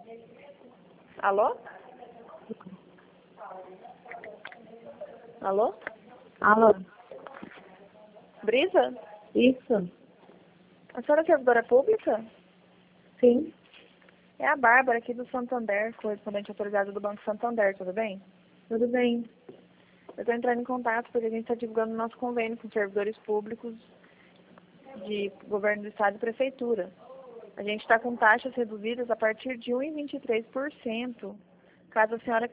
Alô? Alô? Alô? Brisa? Isso? A senhora é servidora pública? Sim. É a Bárbara aqui do Santander, correspondente autorizado do Banco Santander, tudo bem? Tudo bem. Eu estou entrando em contato porque a gente está divulgando o nosso convênio com servidores públicos de governo do estado e prefeitura. A gente está com taxas reduzidas a partir de 1,23%, caso a senhora